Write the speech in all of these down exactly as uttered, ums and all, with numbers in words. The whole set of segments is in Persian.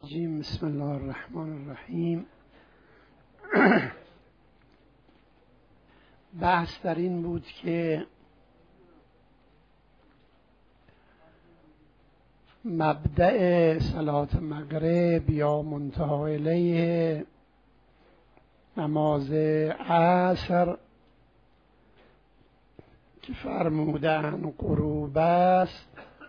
بسم الله الرحمن الرحیم. بحث در این بود که مبدأ صلاة مغرب یا منتهی الیه نماز عصر که فرمودن غروب است،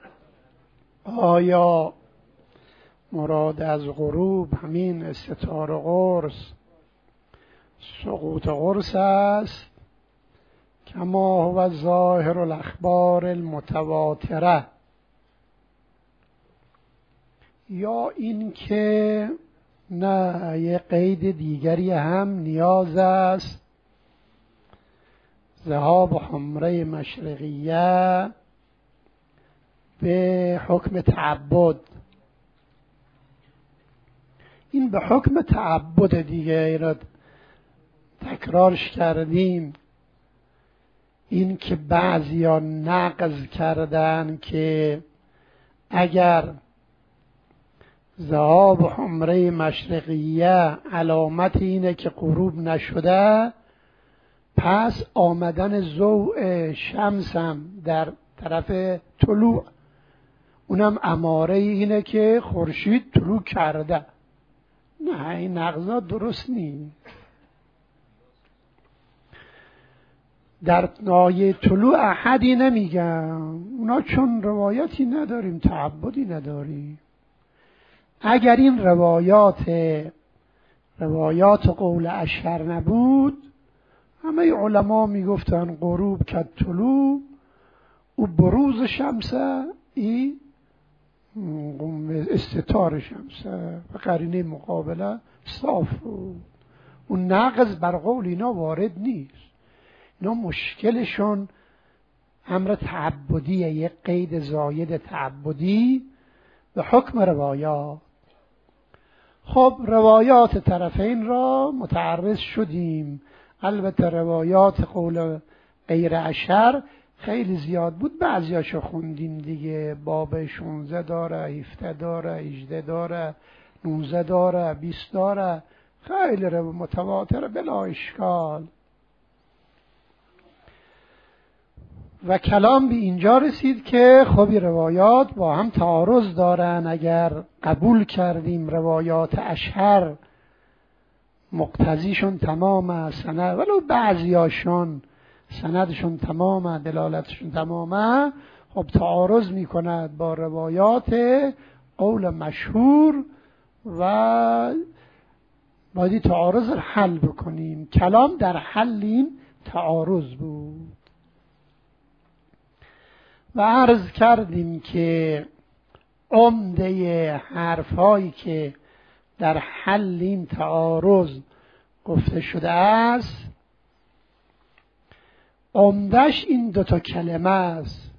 آیا مراد از غروب همین استتار قرص سقوط قرص است کما هو ظاهر الاخبار المتواتره، یا این که نه یه قید دیگری هم نیاز است ذهاب حمره مشرقیه به حکم تعبد. این به حکم تعبد دیگه اینا تکرارش کردیم. این که بعضیا نقض کردن که اگر ذهاب حمره مشرقیه علامت اینه که غروب نشده، پس آمدن ضوء شمس هم در طرف طلوع اونم اماره اینه که خورشید طلوع کرده. نه، این نقضا درست نیست. در نایه طلوع احدی نمیگم، اونا چون روایتی نداریم تعبدی نداریم. اگر این روایات روایات قول اشهر نبود، همه علما میگفتن غروب که طلوع و بروز شمسه ای استتار شمسه و قرینه مقابله صاف بود. اون نقض بر قول اینا وارد نیست. اینا مشکلشون امر تعبدیه، یک قید زاید تعبدی به حکم روایات. خب روایات طرفین را متعرض شدیم. البته روایات قول غیر اشهر خیلی زیاد بود، بعضیاشو خوندیم دیگه. باب شانزده داره، هفده داره، هجده داره، نوزده داره، بیست داره، خیلی رو متواتر بلا اشکال. و کلام به اینجا رسید که خب روایات با هم تعارض دارن. اگر قبول کردیم روایات اشهر مقتضیشون تمامه، سند ولو بعضیاشون سندشون تمامه، دلالتشون تمامه، خب تعارض میکند با روایات قول مشهور و باید تعارض رو حل بکنیم. کلام در حل این تعارض بود و عرض کردیم که عمده حرفایی که در حل این تعارض گفته شده است، عمدش این دوتا کلمه است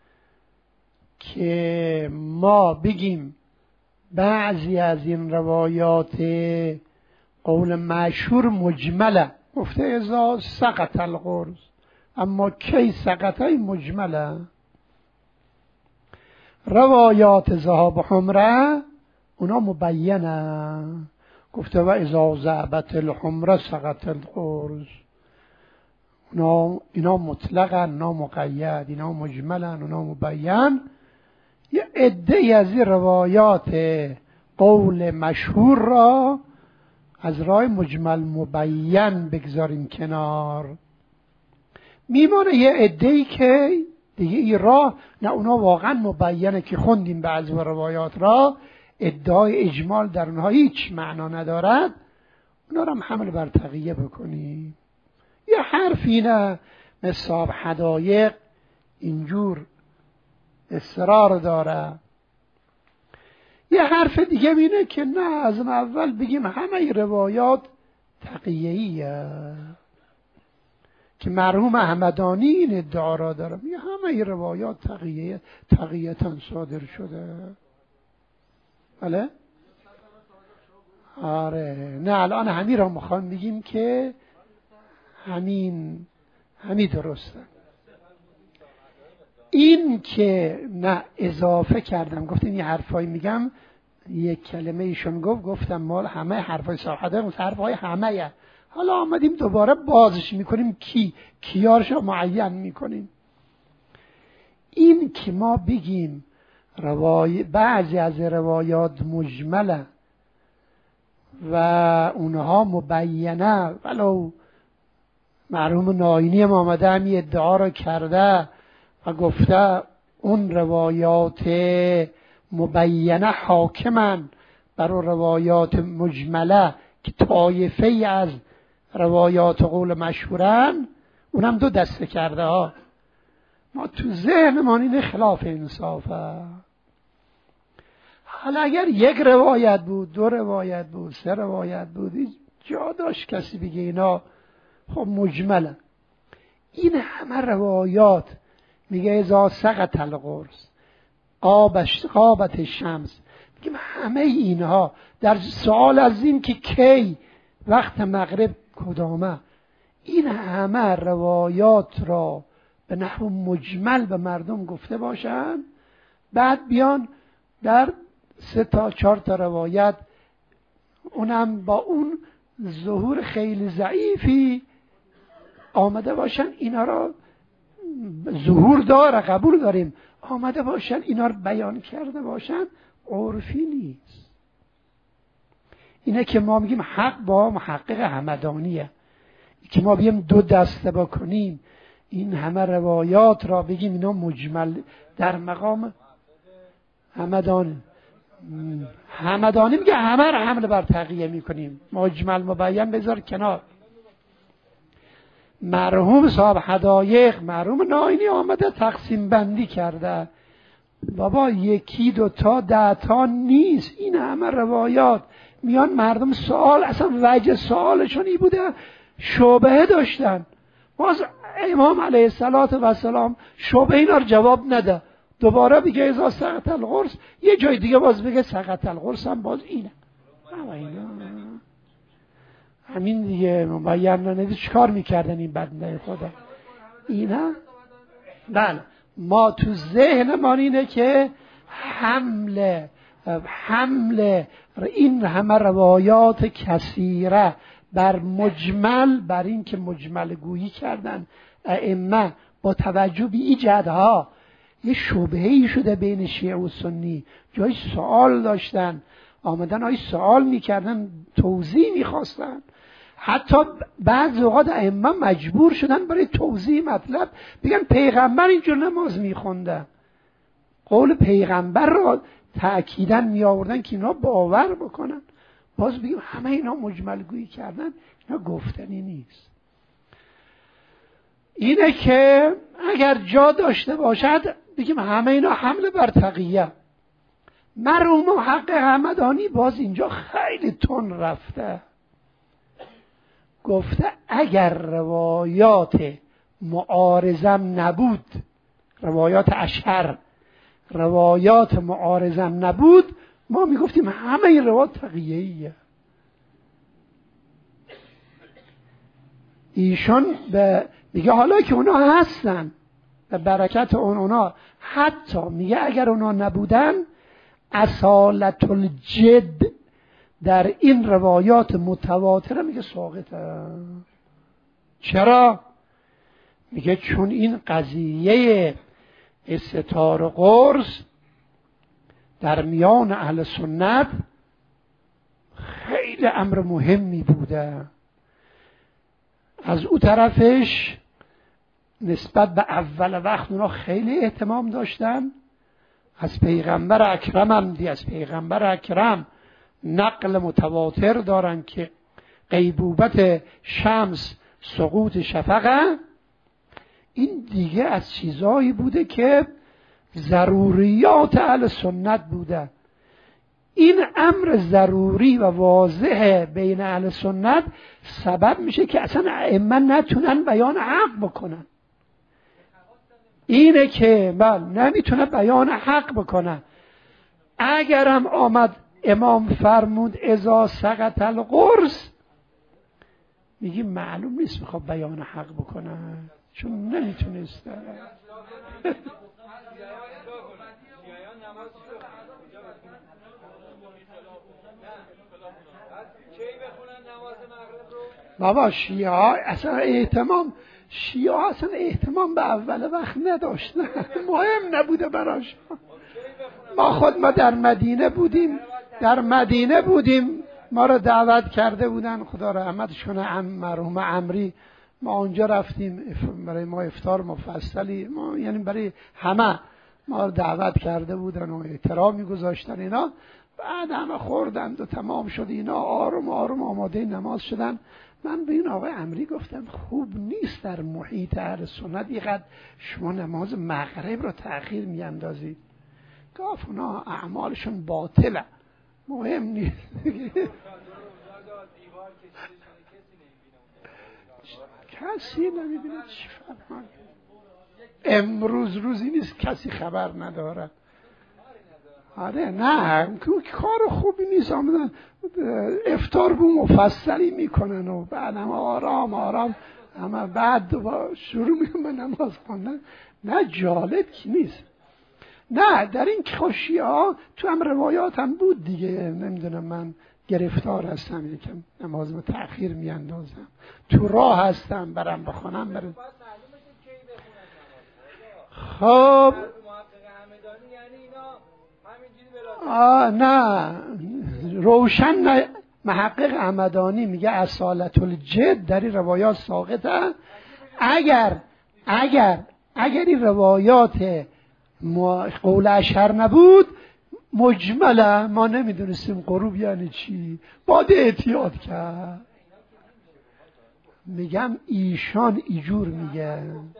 که ما بگیم بعضی از این روایات قول مشهور مجمله، گفته ازا سقط القرص، اما کی سقط های مجمله. روایات ذهاب حمره اونا مبینه، گفته و ازا ذهبت الحمره سقط القرص. اونا اینا مطلقا، اونا مقید، اینا مجملا، اونا مبین. یه عده‌ای از این روایات قول مشهور را از راه مجمل مبین بگذاریم کنار. میمونه یه عده‌ای که دیگه این راه نه، اونا واقعا مبینه که خوندیم بعضی روایات را، ادعای اجمال در اونها هیچ معنا ندارد، اونا را هم حمل بر تقیه بکنیم. یه حرفی نه مثل صاحب حدایق اینجور اصرار داره. یه حرف دیگه اینه که نه، از اول بگیم همه روایات تقیه‌ایه، که مرحوم احمدانی این ادعا را داره، میگه همه روایات تقیه تقیه‌تن صادر شده. بله؟ آره، نه الان همین را میخوام بگیم که همین همین درسته. این که نه اضافه کردم، گفتیم یه حرفایی میگم یک کلمه ایشون گفت، گفتم مال همه حرفای صاحبه اون حرفای همه. حالا آمدیم دوباره بازش میکنیم، کی کیارش رو معین میکنیم. این که ما بگیم روای بعضی از روایات مجمله و اونها مبینه، ولو مرحوم ناینی هم آمده هم ادعا رو کرده و گفته اون روایات مبینه حاکمن بر روایات مجمله که طایفه ای از روایات قول مشهورن، اونم دو دسته کرده ها. ما تو ذهنمان این خلاف انصافه. حالا اگر یک روایت بود، دو روایت بود، سه روایت بود، جا داشت کسی بگه اینا خب مجمله. این همه روایات میگه اذا سقط القرص قابش قابت الشمس، میگه همه اینها در سوال از این که کی وقت مغرب کدامه، این همه روایات را به نحو مجمل به مردم گفته باشن، بعد بیان در سه تا چهار تا روایت اونم با اون ظهور خیلی ضعیفی آمده باشن، اینا را ظهور داره قبول داریم، آمده باشن اینا را بیان کرده باشن، عرفی نیست. اینه که ما میگیم حق با محقق همدانیه، که ما بیم دو دسته بکنیم این همه روایات را بگیم اینا مجمل در مقام همدانی. همدانی میگه همه را حمل بر تقیه میکنیم، مجمل مبین بذار کنار. مرحوم صاحب حدایق، مرحوم ناینی آمده تقسیم بندی کرده، بابا یکی دو تا ده تا نیست، این همه روایات میان مردم سوال، اصلا وجه سوالشون ای بوده شبهه داشتن، باز امام علیه السلام شبهه اینا رو جواب نده، دوباره بگه اذا سقط القرص، یه جای دیگه باز بگه سقط القرص هم باز اینه. همین دیگه مبین ننیدی چکار میکردن این بدنه خدا اینا. بله ما تو ذهن ما اینه که حمله حمله این همه روایات کثیره بر مجمل، بر این که مجمل گویی کردن ائمه با توجه به این جدها یه شبهه‌ای شده بین شیعه و سنی، جای سوال داشتن آمدن های سوال میکردن، توضیح میخواستن، حتی بعض اوقات ائمه مجبور شدن برای توضیح مطلب بگن پیغمبر اینجور نماز میخونده، قول پیغمبر را تأکیداً می آوردن که اینا باور بکنن. باز بگیم همه اینا مجمل گویی کردن، اینا گفتنی نیست. اینه که اگر جا داشته باشد بگیم همه اینا حمله بر تقیه. مرحوم حق همدانی باز اینجا خیلی تون رفته، گفته اگر روایات معارضم نبود، روایات اشهر روایات معارضم نبود، ما میگفتیم همه این روایات تقیه‌ایه. ایشون به میگه حالا که اونا هستن به برکت اون اونا، حتی میگه اگر اونا نبودن اصالت الجد در این روایات متواتره میگه ساقطه. چرا؟ میگه چون این قضیه استتار و قرص در میان اهل سنت خیلی امر مهمی بوده، از او طرفش نسبت به اول وقت اونا خیلی اهتمام داشتن، از پیغمبر اکرم هم دی از پیغمبر اکرم نقل متواتر دارن که غیبوبت شمس سقوط شفقه. این دیگه از چیزایی بوده که ضروریات اهل سنت بوده. این امر ضروری و واضح بین اهل سنت سبب میشه که اصلا ائمه نتونن بیان حق بکنن. اینه که بله نمیتونه بیان حق بکنن. اگرم آمد امام فرمود اذا سقط القرص، میگیم معلوم نیست میخواد بیان حق بکنن، چون نمیتونست. بابا شیعه ها اصلا اهتمام شیعه ها اصلا اهتمام به اول وقت نداشت، نه مهم نبوده براش. ما خود ما در مدینه بودیم در مدینه بودیم ما رو دعوت کرده بودن، خدا رحمتش کنه، عم مرحوم عمری، ما اونجا رفتیم برای ما افطار مفصلی، ما یعنی برای همه ما رو دعوت کرده بودن و احترامی گذاشتن اینا. بعد همه خوردند و تمام شد اینا، آروم آروم آماده نماز شدن. من به این آقای عمری گفتم خوب نیست در محیط اهل سنت اینقدر شما نماز مغرب رو تأخیر میاندازید. گفت اونا اعمالشون باطله، مهم نیست. کسی نمیبینه چی فرمان. امروز روزی نیست کسی خبر نداره. آره نه کار خوبی نیست، آمدن افطار بو مفصلی میکنن و بعد هم آرام آرام اما بعد شروع میکنن نماز خوندن. نه جالب کی نیست. نه در این خوشی ها تو هم روایات هم بود دیگه، نمیدونم من گرفتار هستم یکم نماز رو تأخیر میاندازم، تو راه هستم برم بخونم برم. خب آه نه روشن نه. محقق همدانی میگه اصالت الجد در این روایات ساقطه. اگر اگر اگر این روایات قول اشهر نبود مجمله ما نمیدونستیم غروب یعنی چی، باید احتیاط کرد. میگم ایشان ایجور میگه.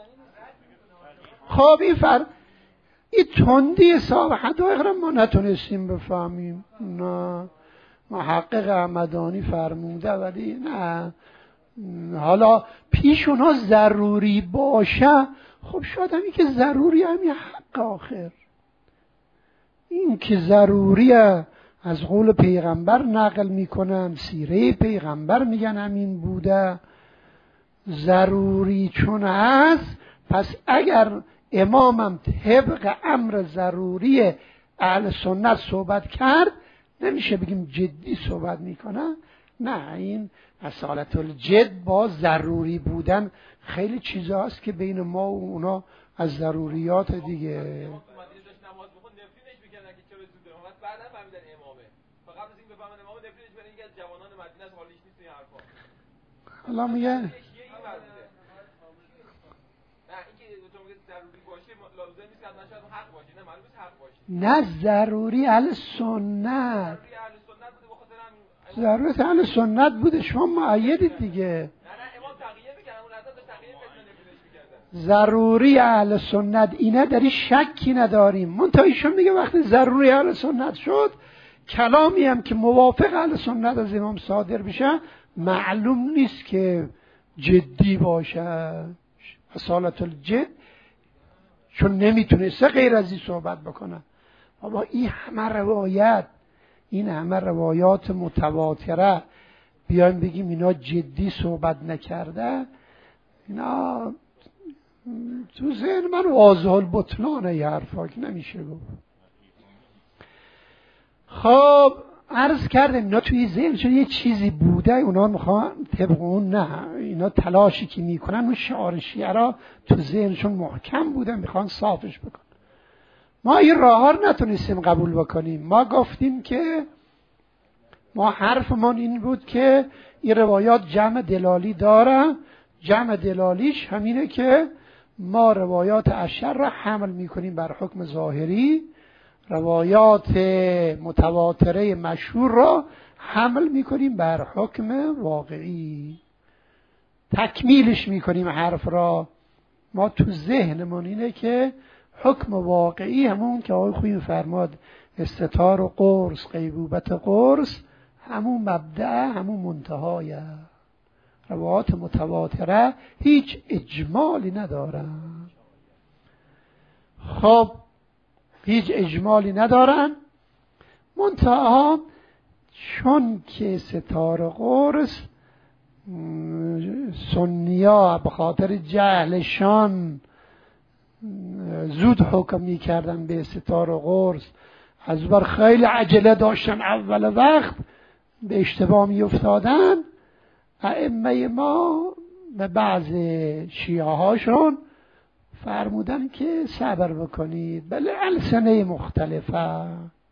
خب این فر این تندی صاحب حدایق را ما نتونستیم بفهمیم. نه محقق همدانی فرموده ولی نه حالا پیش اونا ضروری باشه. خب شاید همی که ضروری همی حق آخر، این که ضروریه از قول پیغمبر نقل میکنن، سیره پیغمبر میگن همین بوده، ضروری چون هست. پس اگر امامم طبق امر ضروری اهل سنت صحبت کرد نمیشه بگیم جدی صحبت میکنه. نه این اصالت الجد با ضروری بودن خیلی چیزا هست که بین ما و اونا از ضروریات دیگه. حالا میگه نه ضروری اهل سنت، ضرورت اهل سنت بوده، شما معیدید دیگه. ضروری اهل سنت اینه، در این شکی نداریم. منتها ایشون میگه وقتی ضروری اهل سنت شد کلامی هم که موافق اهل سنت از امام صادر بشه معلوم نیست که جدی باشه. اصالت الجد چون نمیتونسته غیر از این صحبت بکنه. بابا این همه روایت، این همه روایات متواتره بیایم بگیم اینا جدی صحبت نکرده، اینا تو ذهن من واضح البطلانه یه حرفا که نمیشه گفت. خب عرض کردم اینا توی ذهنشون یه چیزی بوده، اونا میخوان طبق اون، نه اینا تلاشی که میکنن اون شعار شیعه را تو ذهنشون محکم بوده، میخوان صافش بکن. ما این راه ها رو نتونستیم قبول بکنیم. ما گفتیم که ما حرفمون این بود که این روایات جمع دلالی داره، جمع دلالیش همینه که ما روایات اشهر را حمل میکنیم بر حکم ظاهری، روایات متواتره مشهور را حمل میکنیم بر حکم واقعی، تکمیلش میکنیم حرف را. ما تو ذهنمون اینه که حکم واقعی همون که آقای خویی فرماد استتار و قرص، غیبوبت قرص، همون مبدأ همون منتهای. روایات متواتره هیچ اجمالی ندارن. خب هیچ اجمالی ندارن، منتها چون که ستاره قرص سنیا به خاطر جهلشان زود حکم می کردن به ستاره قرص، از بر خیلی عجله داشتن اول وقت به اشتباه می افتادن، ائمه ما به بعض شیعه هاشون فرمودن که صبر بکنید، بله السنه مختلفه.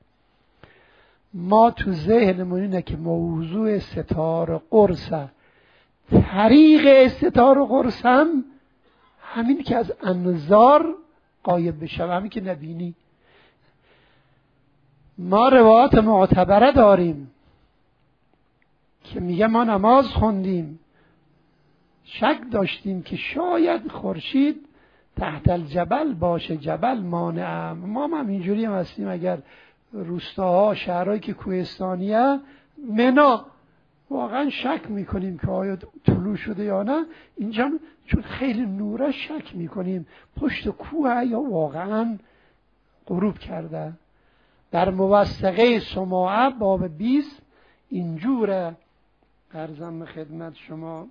ما تو ذهنمون اینه که موضوع ستاره قرصه، طریق ستاره قرص هم همین که از انظار غایب بشه، همین که نبینی. ما روایات معتبره داریم که میگه ما نماز خوندیم، شک داشتیم که شاید خورشید تحت الجبل باشه، جبل مانعم. ما هم اینجوری هم هستیم، اگر روستاها شهرهایی که کوهستانیه، منا واقعا شک میکنیم که آیا طلوع شده یا نه. اینجا چون خیلی نوره شک میکنیم پشت کوه یا واقعا غروب کرده. در موثقه سماعه باب بیست اینجوره، عرضم خدمت شما،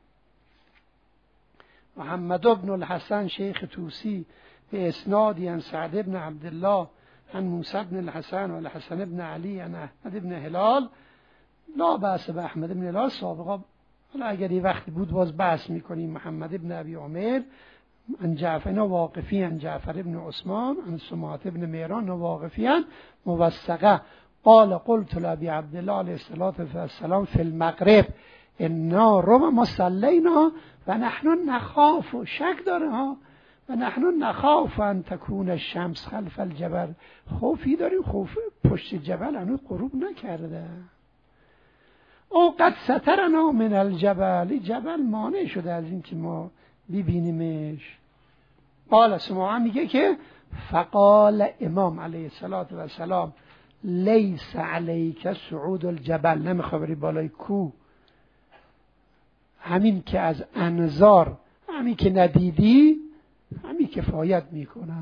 محمد بن الحسن شیخ توسی به اسنادی عن سعد بن عبدالله عن موسی بن الحسن و الحسن بن علی عن احمد بن هلال، لا بحث به احمد بن هلال سابقا، حالا اگر یه وقتی بود باز بحث میکنیم. محمد بن ابی عمر عن جعفر واقفی عن جعفر بن عثمان عن سماعه بن مهران واقفی عن موثقه قال قلت لابی عبدالله علیه السلام فی المغرب انا ربما صلینا و نحن نخاف، و شک داره ها، و نحن نخاف ان تکون الشمس خلف الجبل، خوفی داریم خوف پشت جبل هنوز غروب نکرده. او قد سترنا من الجبل، جبل مانع شده از این که ما ببینیمش. قال سماعه میگه که فقال امام علیه السلام لیس علیک صعود الجبل، نمیخوای بری بالای کوه، همین که از انظار، همین که ندیدی همین کفایت میکنه.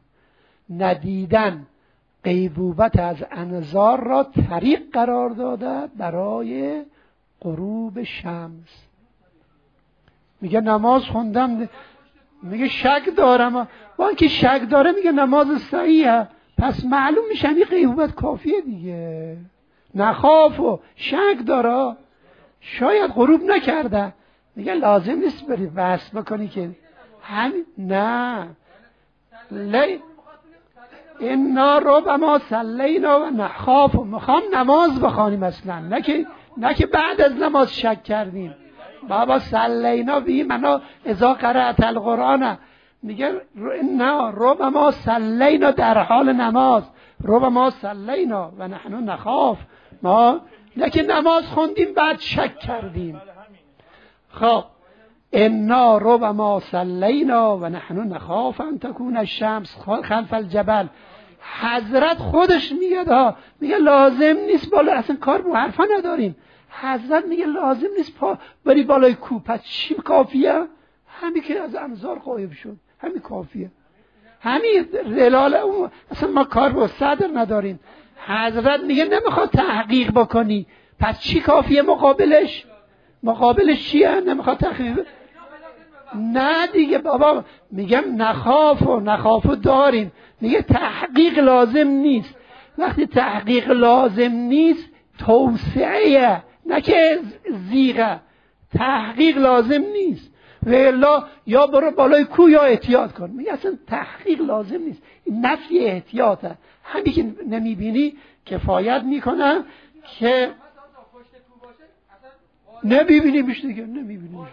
ندیدن غیبوبت از انظار را طریق قرار داده برای غروب شمس. میگه نماز خوندم، میگه شک دارم، با اینکه شک داره میگه نماز صحیحه، پس معلوم میشه این غیبوبت کافیه دیگه. نخاف و شک داره، شاید غروب نکرده، میگه لازم نیست بری بحث بکنی که همین، نه لی انا ربما صلینا و نخاف، و میخوام نماز بخوانیم اصلا، نه که نه که بعد از نماز شک کردیم. بابا صلینا بی منا اذا قرأت القرآن، میگه نه ربما صلینا در حال نماز، ربما صلینا و نحن نخاف، ما نه که نماز خوندیم بعد شک کردیم. خب انا ربما صلینا و نحن نخاف ان تکون الشمس خلف الجبل. حضرت خودش میگه ها، میگه لازم نیست بالا، اصلا کار با حرفا نداریم. حضرت میگه لازم نیست پا بری بالای کوه، پس چی کافیه؟ همین که از انظار غایب شد، همین کافیه، همین دلال اون، اصلا ما کار با صدر نداریم. حضرت میگه نمیخواد تحقیق بکنی، پس چی کافیه مقابلش؟ مقابلش چیه؟ نمیخواد تحقیق. نه دیگه بابا، میگم نخاف و نخاف و داریم، میگه تحقیق لازم نیست. وقتی تحقیق لازم نیست توسعه، نه که زیغه، تحقیق لازم نیست. و الا یا برو بالای کو یا احتیاط کن. میگه اصلا تحقیق لازم نیست، این نفی احتیاطه. همین که نمیبینی کفایت میکنه که نمیبینیمش دیگه، نمیبینیمش.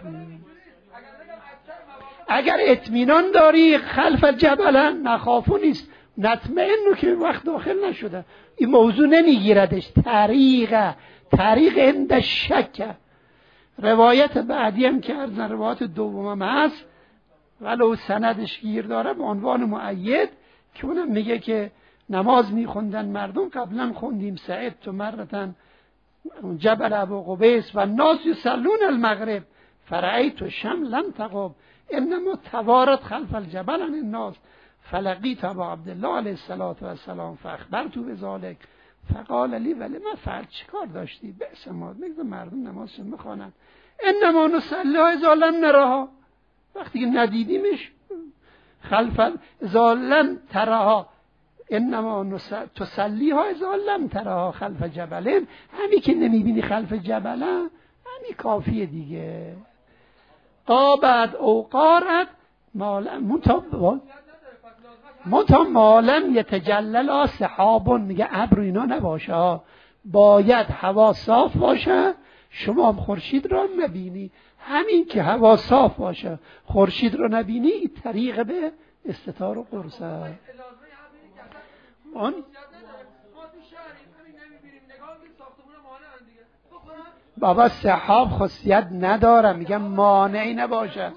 اگر اطمینان داری خلف جبلن نخافو نیست، نطمئنو که وقت داخل نشده، این موضوع نمیگیردش. طریقه طریق عند شک. روایت بعدی هم که از روایت دوم هست ولو سندش گیر داره به عنوان مؤید، که اونم میگه که نماز میخوندن مردم، قبلا خوندیم سعید تو مرتن جبل ابو قبیس و الناس یصلون المغرب فرأیت شملا تغب انما توارت خلف الجبل عن الناس فلقیت ابا عبدالله علیه السلام فاخبرته بذلک فقال لی ولی ما فرد چی کار داشتی؟ بس ما میگه مردم نمازشون بخوانن، انما نصلی اذا لم نراها، وقتی که ندیدیمش خلف اذا لم تراها، انما تصلیها اذا لم تراها خلف جبلین، همین که نمیبینی خلف جبلن همین کافیه دیگه. قابت او قارت مالم منتا مالم یتجلل سحابون، میگه ابر اینا نباشه، باید هوا صاف باشه. شما هم خورشید رو نبینی، همین که هوا صاف باشه خورشید رو نبینی، این طریق به استتار و قرصه. آن بابا سحاب خاصیت نداره، میگم مانعی نباشه.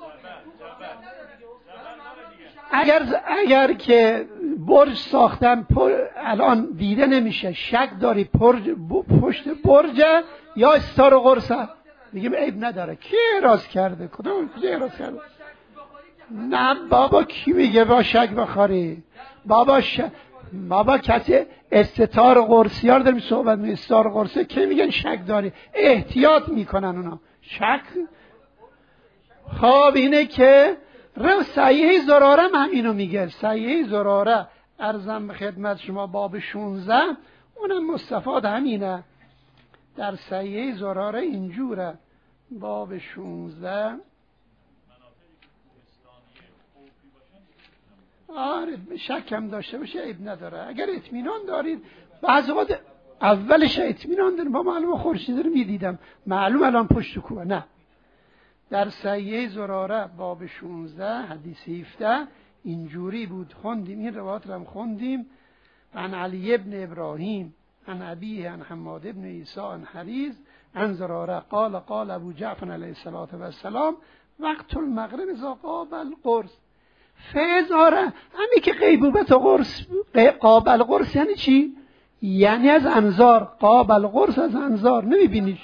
اگر اگر که برج ساختن الان دیده نمیشه، شک داری برج پشت برج یا استار و قرصه، میگم عیب نداره. کی اعتراض کرده؟ کدوم کی اعتراض کرده؟ نه بابا، کی میگه با شک بخوری؟ بابا ش... بابا کسی استتار قرصیار داریم صحبت می استار قرصه کی میگن شک داری؟ احتیاط میکنن اونا. شک خب اینه که رو صحیح زراره هم اینو میگه. صحیح زراره عرضم به خدمت شما باب شونزده اونم مستفاد همینه. در صحیح زراره اینجوره باب شونزده. آره شک هم داشته باشه عیب نداره. اگر اطمینان دارید بعضی وقت اولش اطمینان داریم با معلومه خورشید رو میدیدم معلوم الان پشت کوه. نه، در صحیح زراره باب شونزده حدیث هفده اینجوری بود. خوندیم این روایت رو هم خوندیم. عن علی ابن ابراهیم عن ابیه عن حماد ابن عیسی عن حریز عن زراره قال قال ابو جعفر علیه السلام وقت المغرب اذا قابل قرص فزاره. همین که غیبوبت و قرص قابل قرص یعنی چی؟ یعنی از انظار. قابل قرص از انظار نمیبینیش.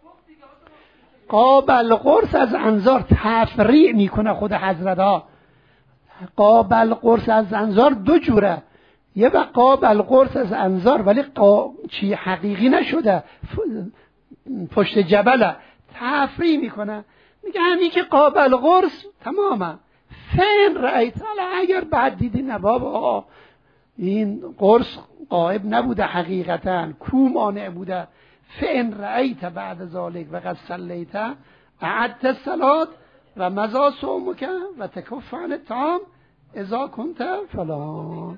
قابل قرص از انظار تفریع میکنه خود حضرت ها. قابل قرص از انظار دو جوره. یه با قابل قرص از انظار ولی قا... چی حقیقی نشده، پشت جبله تفریع میکنه. میگه همین که قابل قرص تماما فین رأیت. اگر بعد دیدی نه بابا این قرص قائب نبوده حقیقتا، کو مانع بوده. فین رأیت بعد ذالک و قد صلیت اعدت الصلاة و مضى صومک و تکف عن الطعام اذا کنت فلان.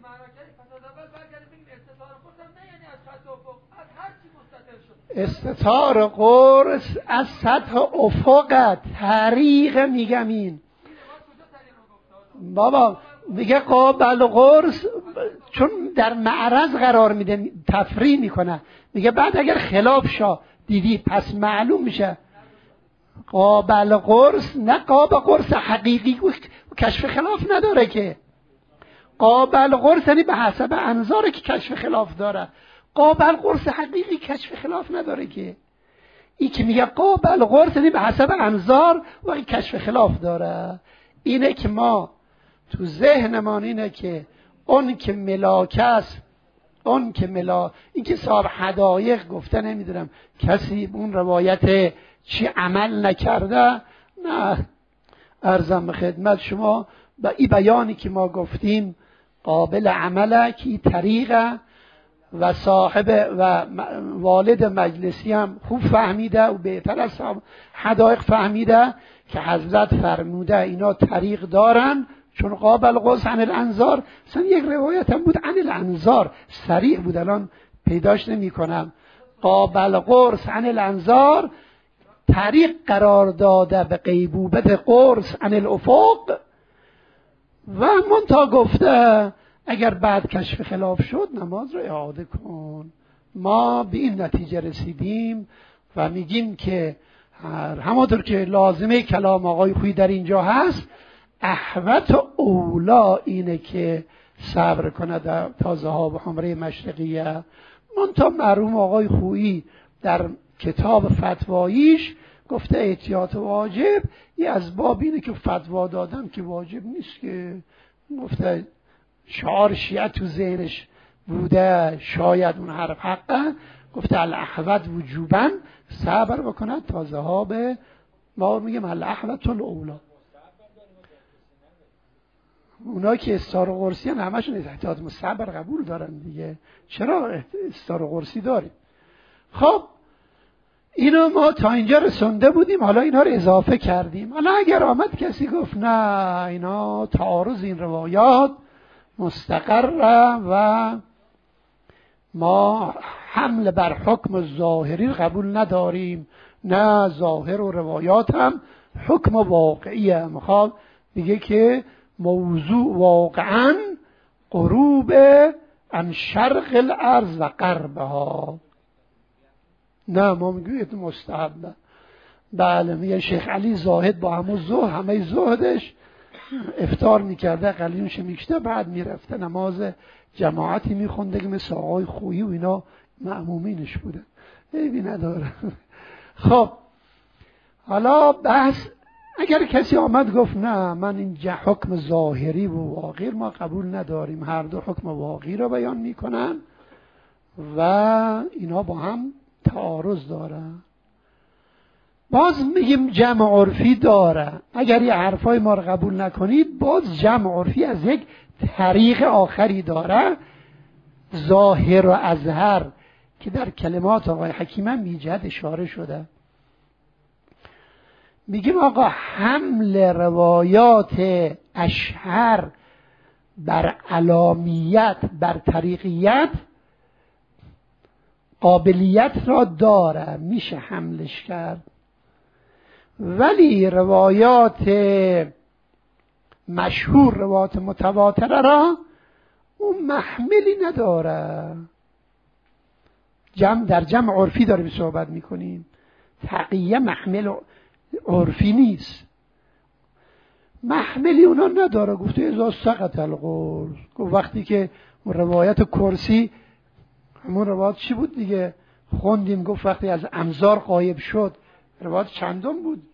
استتار قرص از سطح افق طریق میگم. این بابا میگه قابل قرص چون در معرض قرار میده تفریع میکنه. میگه بعد اگر خلاف شا دیدی پس معلوم میشه. قابل قرص نه قابل قرص حقیقی و کشف خلاف نداره که. قابل قرص یعنی به حسب انظاره که کشف خلاف داره. قابل قرص حقیقی کشف خلاف نداره که. این که میگه قابل قرص یعنی به حسب انظار و کشف خلاف داره. اینه که ما تو ذهنمان اینه که اون که ملاک است، اون که ملا این که صاحب حدایق گفته نمیدونم کسی اون روایت چی عمل نکرده. نه، عرضم به خدمت شما با این بیانی که ما گفتیم قابل عمله که این طریقه و صاحب و والد مجلسی هم خوب فهمیده و بهتر از حدایق فهمیده که حضرت فرموده اینا طریق دارن چون قابل قرص عن الانظار. مثلا یک روایت هم بود عن الانظار سریع بود الان پیداش نمی کنم. قابل قرص عن الانظار طریق قرار داده به غیبوبت قرص عن الافق و منتها گفته اگر بعد کشف خلاف شد نماز رو اعاده کن. ما به این نتیجه رسیدیم و میگیم که همانطور که لازمه کلام آقای خویی در اینجا هست احوط و اولا اینه که صبر کنه در تا ذهاب حمره مشرقیه. منتها مرحوم آقای خویی در کتاب فتواییش گفته احتیاط واجب یه از باب اینه که فتوا دادم که واجب نیست که. گفته شعار شیعه تو ذهنش بوده شاید اون حرف حقه. گفته الاحوط وجوبا صبر بکنه تا ذهاب ما میگیم الاحوط الاولا. اونا که استار و قرصی هم همشون احتیاط مستحب قبول دارن دیگه. چرا استار و قرصی داریم؟ خب اینو ما تا اینجا رسونده بودیم، حالا اینها رو اضافه کردیم. حالا اگر آمد کسی گفت نه اینا تعارض این روایات مستقره و ما حمل بر حکم ظاهری قبول نداریم، نه ظاهر و روایات هم حکم واقعیه، میخواد میگه که موضوع واقعا غروب ان شرق الارض و غربها. نه ما میگویم مستحبه. بله میگه شیخ علی زاهد با همون زهد همه زهدش افطار میکرده، قلیونش میکشته، بعد میرفته نماز جماعتی میخونده که مثل آقای خویی و اینا مأمومینش بودن. عیبی نداره. خب حالا بحث اگر کسی آمد گفت نه من این حکم ظاهری و واقعی ما قبول نداریم، هر دو حکم واقعی رو بیان میکنن و اینا با هم تعارض دارن، باز میگیم جمع عرفی داره. اگر یه حرفای ما رو قبول نکنید باز جمع عرفی از یک طریق آخری داره، ظاهر و اظهر، که در کلمات آقای حکیم هم ایجاد اشاره شده. میگیم آقا حمل روایات اشهر بر علامیت بر طریقیت قابلیت را داره، میشه حملش کرد، ولی روایات مشهور روایات متواتره را اون محملی نداره. جمع در جمع عرفی داریم صحبت میکنیم، تقیه محمل عرفی نیست، محملی اونا نداره. گفته اذا سقط القرص، گفت وقتی که روایت کرسی، همون روایت چی بود دیگه خوندیم، گفت وقتی از امزار غایب شد، روایت چندم بود؟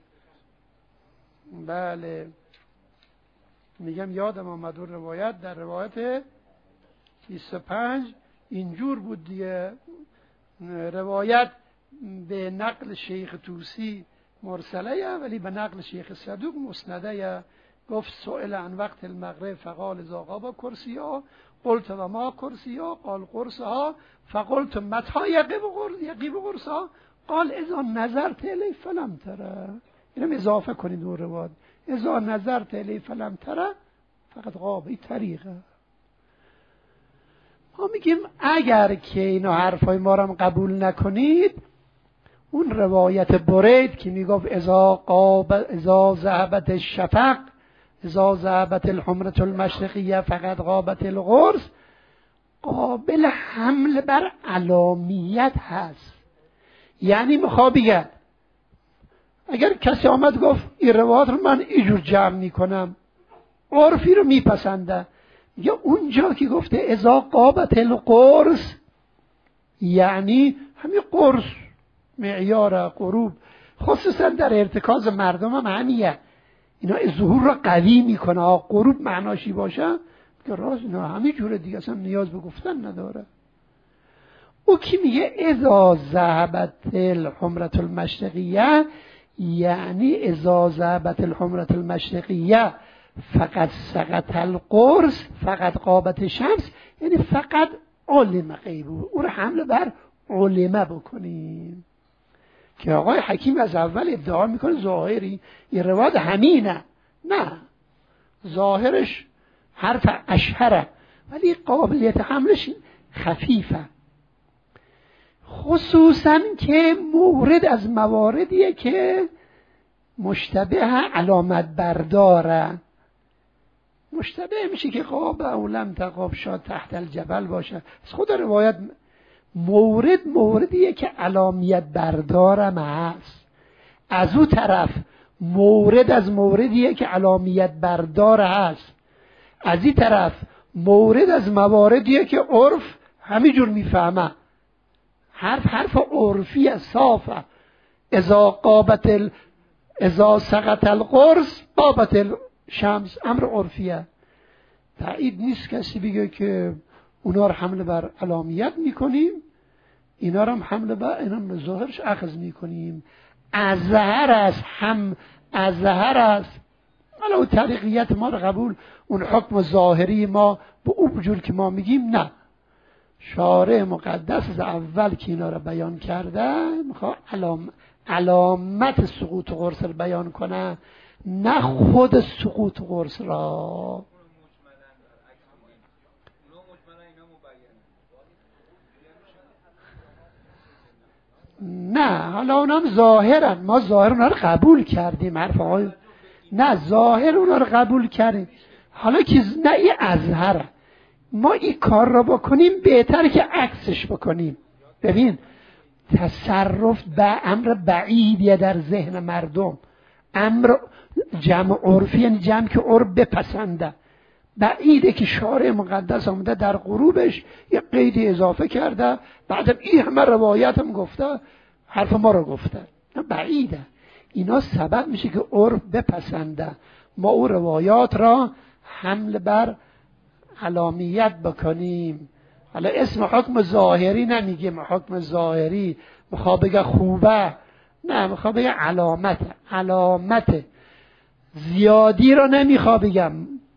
بله میگم یادم آمد اون روایت در روایت بیست و پنج اینجور بود دیگه. روایت به نقل شیخ توسی مرسله ولی به نقل شیخ صدوق مسنده. گفت سئل عن وقت المغرب فقال اذا غاب کرسیها قلت و ما کرسیها قال قرصها فقلت متى یغیب قرص یغیب قرصها قال اذا نظرت الی فلم تره. اینم اضافه کنید اون روایت، اذا نظرت الی فلم تره فقط غاب. این طریقه. ما میگیم اگر که اینا حرفای ما رو قبول نکنید، اون روایت برید که میگفت اذا قاب اذا ذهبت الشفق اذا ذهبت الحمرة المشرقیه فقط غابت القرص، قابل حمل بر علامیت هست. یعنی میخواد بگه اگر کسی آمد گفت این روایت رو من اینجور جمع میکنم، عرفی رو میپسنده، یا اونجا که گفته اذا قابت القرص یعنی همین قرص معیار غروب، خصوصا در ارتکاز مردم هم همیه، اینا ظهور رو قوی میکنه. غروب معناشی باشه که راست اینا همین جوره دیگه، اصلا نیاز به گفتن نداره. او کی میگه اذا ذهبت الحمرة المشرقیه یعنی اذا ذهبت الحمرة المشرقیه فقط سقط القرص فقط قابت شمس، یعنی فقط علم غیبه، او رو حمله بر علمه بکنیم. که آقای حکیم از اول ادعا میکنه ظاهری این روایت همینه، نه ظاهرش حرف اشهره ولی قابلیت حملش خفیفه، خصوصا که مورد از مواردیه که مشتبه علامت برداره. مشتبه میشه که قاب او لم تقاب شاد تحت الجبل باشه، از خود روایت مورد موردیه که علامت بردارم هست، از او طرف مورد از موردیه که علامت بردار هست، از این طرف مورد از مواردیه که عرف همینجور میفهمه. حرف حرف عرفی صافه. اذا قابت ال... اذا سقط القرص قابت الشمس، امر عرفیه. تایید نیست کسی بگه که اونا رو حمله بر علامیت میکنیم، اینا رو هم حمله بر اینا ظاهرش اخذ میکنیم. از ظهر است هم از ظهر است. حالا اون طریقیت ما رو قبول، اون حکم ظاهری ما به اون جور که ما میگیم نه، شارع مقدس از اول که اینا رو بیان کرده میخواد علام علامت سقوط قرص رو بیان کنه، نه خود سقوط قرص را. نه حالا اونم ظاهرن، ما ظاهر اونا رو قبول کردیم، حرف آقای نه ظاهر اونا رو قبول کردیم. حالا که نه این اظهره، ما این کار رو بکنیم بهتر که عکسش بکنیم. ببین تصرف به امر بعیدیه در ذهن مردم، امر جمع عرفی یعنی جمع که عرف بپسنده. بعیده که شارع مقدس آمده در غروبش یه قیدی اضافه کرده، بعدم این همه روایت هم گفته حرف ما رو گفته. بعیده. اینا سبب میشه که عرف بپسنده، ما او روایات را حمل بر علامیت بکنیم. حالا اسم حکم ظاهری نمیگیم، حکم ظاهری میخواد بگه خوبه، نه میخواد بگه علامت. علامت زیادی رو نمیخواد بگم،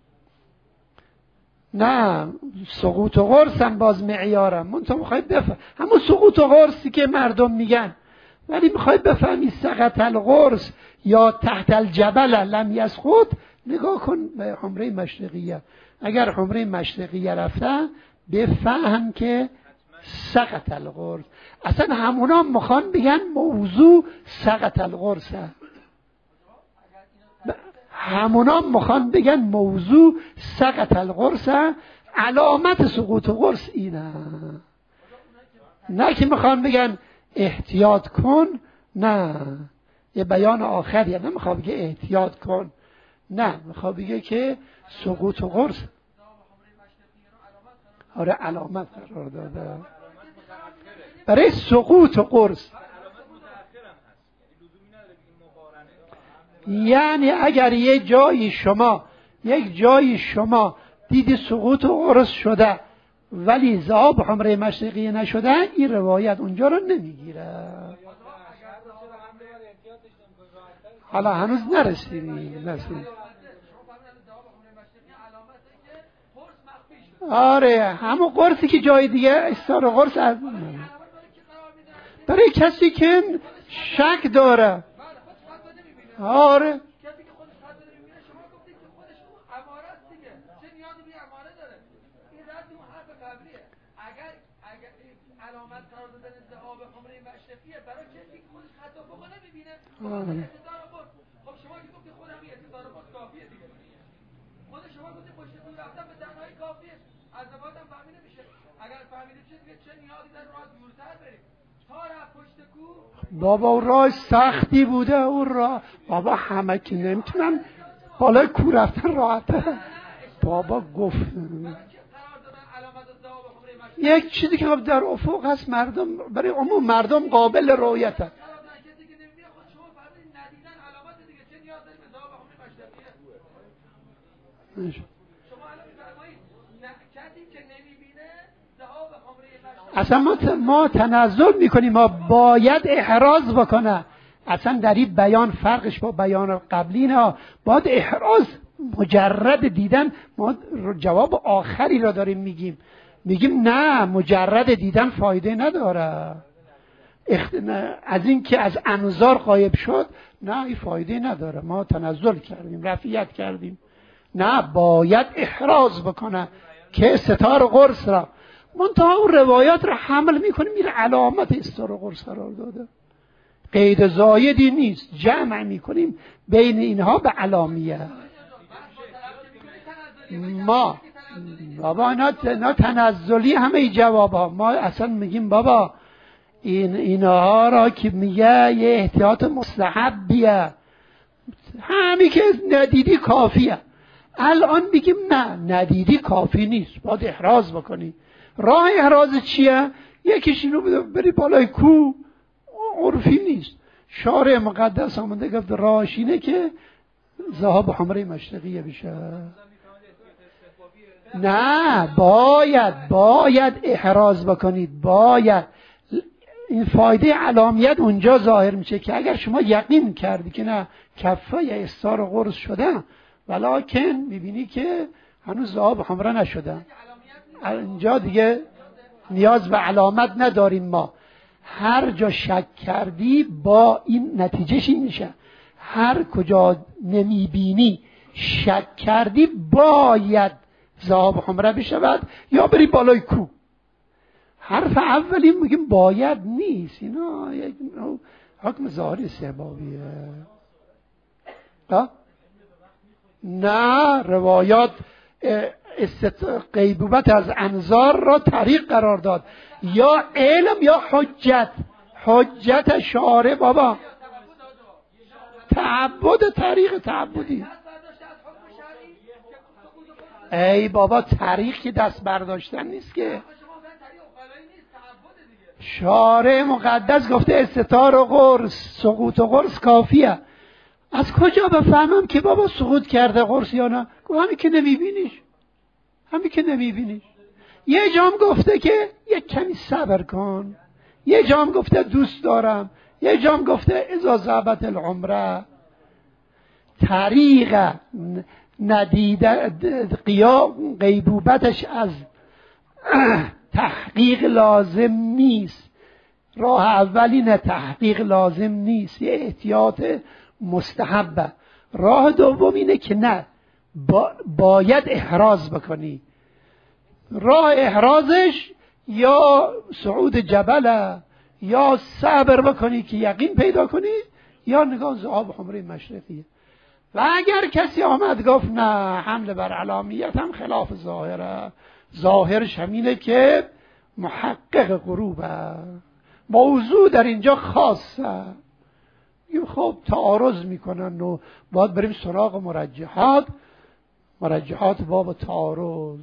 نه سقوط و قرص هم باز معیارم. من تو میخوای بفهم همون سقوط و قرصی که مردم میگن، ولی میخوای بفهمی سقط القرص یا تحت الجبل لم یسقط، نگاه کن به حمره مشرقیه. اگر حمره مشرقیه رفته بفهم که سقط القرص. اصلا همونا میخوان بگن موضوع سقط القرصه، همونا میخوان بگن موضوع سقط القرصه، علامت سقوط قرص اینه. نه که میخوان بگن احتیاط کن، نه یه بیان آخریه، نه میخواد بگه احتیاط کن، نه میخواد بگه که سقوط قرص آره علامت قرار داده برای سقوط قرص. یعنی اگر یه جایی شما یک جایی شما دیدی سقوط قرص شده ولی ذهاب حمره مشرقی نشده، این روایت اونجا رو نمیگیره. حالا هنوز نرسیدیم نرسیدیم آره همون قرصی که جای دیگه استار قرص از برای کسی که شک داره. آره علامت قرار دادن ذهاب حمره مشرقیه برای کسی که خودش خطا بکنه نمیبینه. خب شما که گفتید خود همین انتظار خود کافیه دیگه، خود شما گفتید پشت کوه رفتن به تنهایی کافیه، از زبان هم فهمیده میشه. اگر فهمیده چه دیگه چه نیازی داره راه دورتر بریم تا رفت پشت کوه. بابا اون راه سختی بوده، اون راه بابا همه که نمیتونن بالای کوه رفتن راحته. بابا گفت یک چیزی که در افق هست، مردم برای عموم مردم قابل رؤیته. اصلا ما ما تنزل میکنیم، ما باید احراز بکنه. اصلا در این بیان فرقش با بیان قبلی نه، باید احراز. مجرد دیدن ما جواب آخری را داریم میگیم، میگیم نه مجرد دیدن فایده نداره. اخت... نه. از این که از انظار غایب شد نه این فایده نداره، ما تنزل کردیم رفیعت کردیم. نه باید احراز بکنه که ستار قرص را منتها اون روایات را حمل میکنه میره علامت استار قرص قرار داده، قید زایدی نیست، جمع میکنیم بین اینها به علامیه. ما بابا اینا تنزلی همه ای جواب ها، ما اصلا میگیم بابا این اینها را که میگه یه احتیاط مستحبیه، همین که ندیدی کافیه. الان میگیم نه ندیدی کافی نیست، باید احراز بکنی. راه احراز چیه؟ یکیش اینو بری بالای کو، عرفی نیست. شارع مقدس آمده گفت راهش اینه که ذهاب حمره مشرقیه بشه. نه باید باید احراز بکنید، باید. این فایده علامیت اونجا ظاهر میشه که اگر شما یقین کردی که نه کفه یا استار و قرص شده ولکن میبینی که هنوز ذهاب حمره نشده، اینجا دیگه نیاز به علامت نداریم ما. هر جا شک کردی با این نتیجهش این میشه، هر کجا نمیبینی شک کردی باید ذهاب حمره بشود یا بری بالای کو. حرف اولی میگیم باید نیست، اینا یک حکم ظاهری سبابیه. نه، روایات غیبوبت از انظار را طریق قرار داد، یا علم یا حجت. حجت شارع بابا تعبد، طریق تعبدی. ای بابا طریق که دست برداشتن نیست که. شارع مقدس گفته استتار و قرص، سقوط و قرص کافیه. از کجا بفهمم که بابا سقوط کرده قرص یا نه؟ همین که نمیبینیش، همین که نمیبینیش. یه جام گفته که یک کمی صبر کن، یه جام گفته دوست دارم، یه جام گفته اذا ذهبت العمره. طریق ندیده قیام غیبوبتش از تحقیق لازم نیست. راه اولین تحقیق لازم نیست، یه احتیاط مستحبه. راه دوم اینه که نه، با باید احراز بکنی. راه احرازش یا صعود جبله، یا صبر بکنی که یقین پیدا کنی، یا نگاه ذهاب حمره مشرقیه. و اگر کسی آمد گفت نه، حمله بر علامیت هم خلاف ظاهره، ظاهرش همینه که محقق غروبه، موضوع در اینجا خاصه. خب تعارض میکنن و باید بریم سراغ مرجحات. مرجحات باب تعارض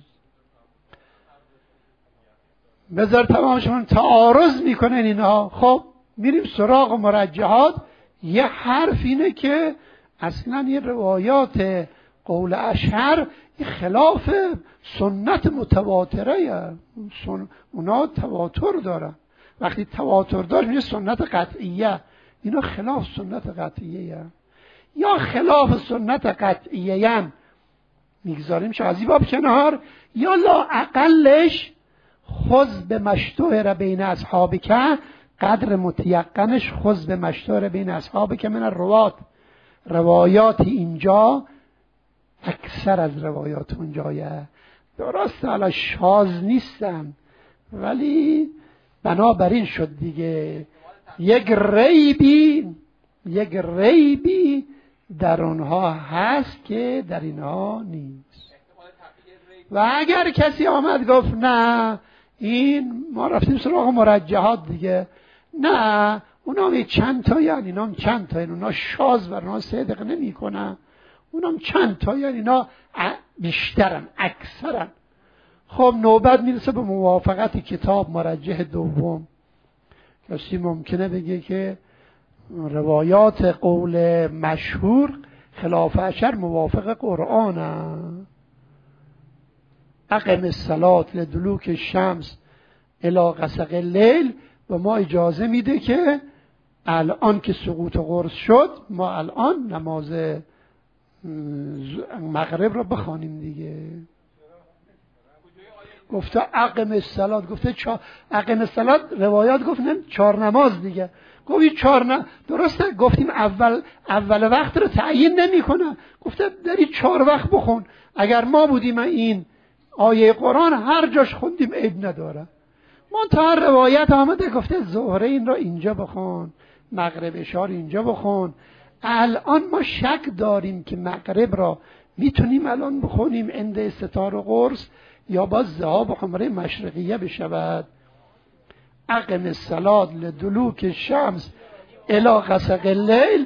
بذار تمامشون تعارض میکنن اینا. خب میریم سراغ مرجحات. یه حرف اینه که اصلا این روایات قول اشهر خلاف سنت متواتره. سن... اونا تواتر دارن. وقتی تواتر دار میشه سنت قطعیه، اینا خلاف سنت قطعیه. یا خلاف سنت قطعیه میگذاریم شازی باب کنار، یا لا اقلش خذ به مشتهر بین اصحاب که قدر متیقنش خذ به مشتهر بین اصحاب که من روات. روایات اینجا اکثر از روایات اونجایه درست حالا شاذ نیستن، ولی بنابراین شد دیگه یک ریبی یک ریبی در اونها هست که در اینها نیست. و اگر کسی آمد گفت نه این ما رفتیم سراغ مرجحات دیگه، نه اونا می چند تا یعنی اینا هم چند تا یعنی اونا شاذ بر اونا صدق نمی کنن، اونا هم چند تا یعنی اینا بیشترن اکثرن. خب نوبت میرسه به موافقت کتاب مرجح دوم. کسی ممکنه بگه که روایات قول مشهور خلاف اشر موافق قرآنه. اقم الصلاة لدلوک الشمس الی غسق اللیل و ما اجازه میده که الان که سقوط قرص شد ما الان نماز مغرب رو بخوانیم دیگه. گفته اقم الصلاة، گفته چا... اقم الصلاة روایات گفتن چهار نماز دیگه. گفتی چهار نه درسته، گفتیم اول اول وقت رو تعیین نمیکنه، گفته داری چهار وقت بخون. اگر ما بودیم این آیه قرآن هر جاش خوندیم عیب نداره. منتها روایت آمده گفته ظهر این را اینجا بخون، مغرب اشار اینجا بخون. الان ما شک داریم که مغرب را میتونیم الان بخونیم عند استتار و قرص یا باز ذهاب حمره مشرقیه بشود. اقم الصلاة لدلوک الشمس الی غسق اللیل.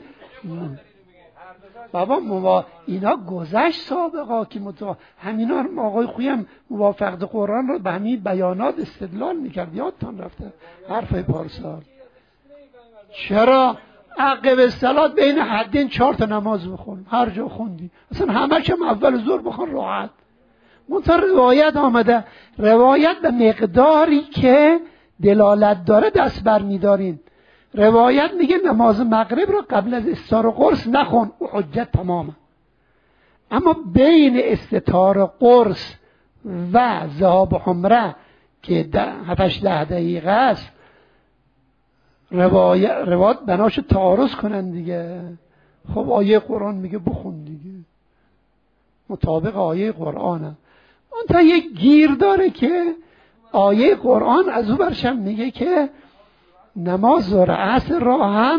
بابا موا... اینا گذشت سابقا که متوا... همینا آقای خویم موافقت قرآن رو به همین بیانات استدلال میکرد. یادتان رفته حرف پارسال. چرا عقب الصلاة بین حدین چهار تا نماز بخون، هر جا خوندی اصلا همش هم اول ظهر بخون راحت. منتها روایت آمده، روایت به مقداری که دلالت داره دست بر میدارین. روایت میگه نماز مغرب رو قبل از استتار و قرص نخون، او حجت تمامه. اما بین استتار و قرص و ذهاب حمره که هفتش ده دقیقه است روایت روایت بناش تعارض کنن دیگه. خب آیه قرآن میگه بخون دیگه، مطابق آیه قرآنه. اون تا یک گیر داره که آیه قرآن از او برشم میگه که نماز ظهر عصر را هم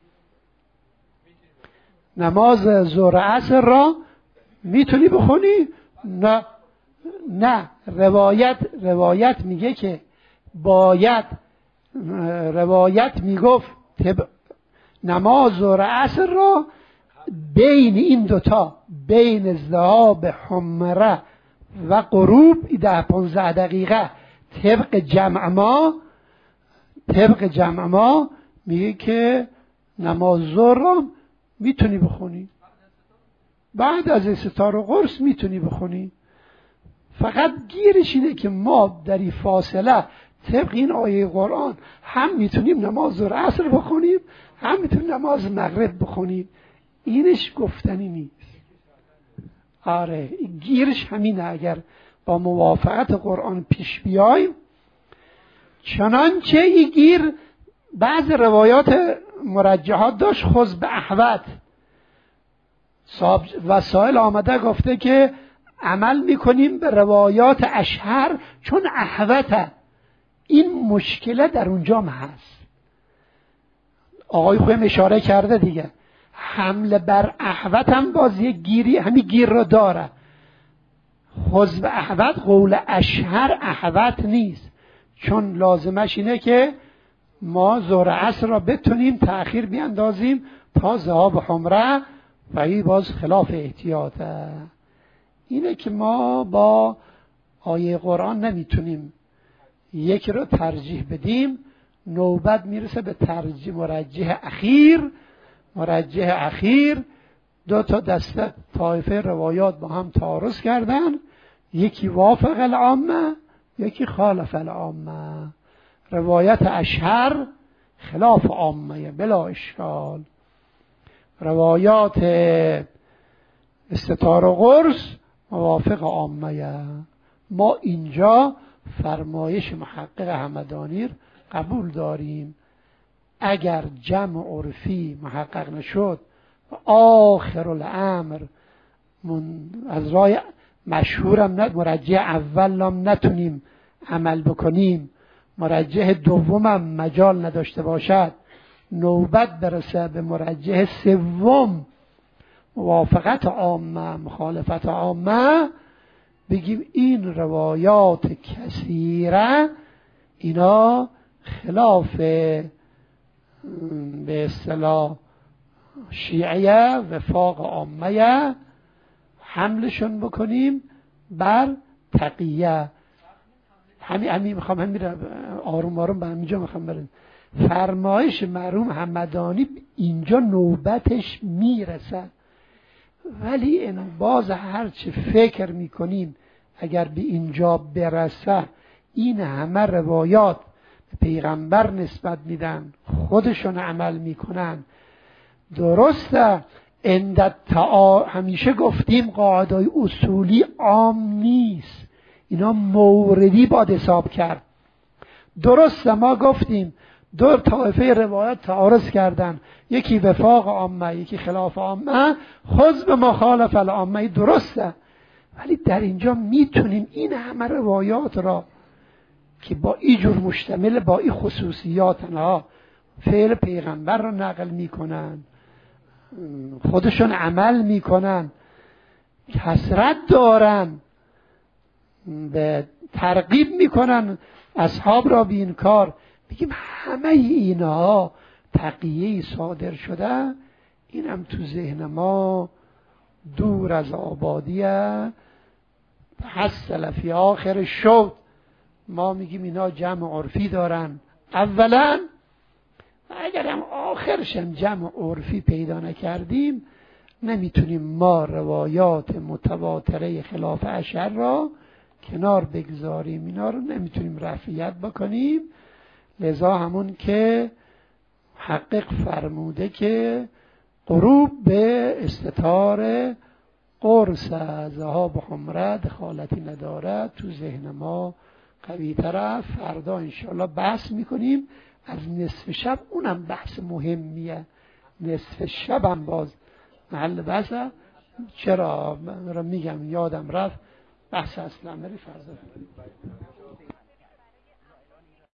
نماز ظهر عصر را میتونی بخونی؟ نه نه روایت روایت میگه که باید روایت میگفت نماز ظهر عصر را بین این دوتا، بین ذهاب حمره و غروب ده پانزده دقیقه طبق جمع ما طبق جمع ما میگه که نماز ظهر را میتونی بخونی، بعد از استطار و قرص میتونی بخونی. فقط گیرش اینه که ما در این فاصله طبق این آیه قرآن هم میتونیم نماز ظهر عصر بخونیم، هم میتونیم نماز مغرب بخونیم. اینش گفتنی نیست. آره گیرش همینه. اگر با موافقت قرآن پیش بیایم، چنانچه این گیر بعض روایات مرجحات داشت. خذ به احوط وسائل آمده گفته که عمل میکنیم به روایات اشهر چون احوطه. این مشکله در اونجا هست. آقای خویم اشاره کرده دیگه، حمله بر احوط هم باز یک گیری همین گیر رو داره. خذ به احوط قول اشهر احوط نیست، چون لازمش اینه که ما ظهر عصر را بتونیم تأخیر بیاندازیم تا ذهاب حمره و این باز خلاف احتیاطه. اینه که ما با آیه قرآن نمیتونیم یکی رو ترجیح بدیم. نوبت میرسه به ترجیح مرجح اخیر. مرجح اخیر دو تا دسته طایفه روایات با هم تعارض کردن، یکی وافق العامه یکی خالف العامه. روایت اشهر خلاف عامه بلا اشکال، روایات استطار و قرص موافق عامه. ما اینجا فرمایش محقق همدانی قبول داریم. اگر جمع عرفی محقق نشد و آخر الامر از رای مشهورم ند مرجع اول هم نتونیم عمل بکنیم، مرجع دومم مجال نداشته باشد، نوبت برسه به مرجع سوم موافقت عامه مخالفت عامه، بگیم این روایات کثیره اینا خلاف به اصطلاح شیعیه وفاق عامه، حملشون بکنیم بر تقیه. همین همین میخوام همین آروم آروم به همینجا میخوام بریم. فرمایش مرحوم همدانی اینجا نوبتش میرسه، ولی این باز هرچه فکر میکنیم اگر به اینجا برسه این همه روایات پیغمبر نسبت میدن، خودشون عمل میکنن. درسته اندت تا همیشه گفتیم قاعده اصولی عام نیست، اینا موردی باید حساب کرد. درسته ما گفتیم دو طایفه روایت تعارض کردن، یکی وفاق عامه یکی خلاف عامه، خذ به مخالف العامه. درسته، ولی در اینجا میتونیم این همه روایات را که با این جور مشتمل با این خصوصیات ها فعل پیغمبر را نقل میکنن، خودشون عمل میکنن، حسرت دارن، به ترغیب میکنن اصحاب را به این کار، بگیم همه اینها تقیه صادر شده، اینم تو ذهن ما دور از آبادیه. حسل فی آخر شد ما میگیم اینا جمع عرفی دارن اولا، اگر هم آخرشم جمع عرفی پیدا نکردیم نمیتونیم ما روایات متواتره خلاف اشعر را کنار بگذاریم، اینا رو نمیتونیم رفعیت بکنیم. لذا همون که حقق فرموده که غروب به استطار قرص ذهاب حمره دخالتی ندارد، تو ذهن ما قوی طرف فردا انشالله بحث میکنیم از نصف شب. اونم بحث مهمیه، نصف شب هم باز محل بحثه. چرا میگم یادم رفت بحث اصلا بری فردا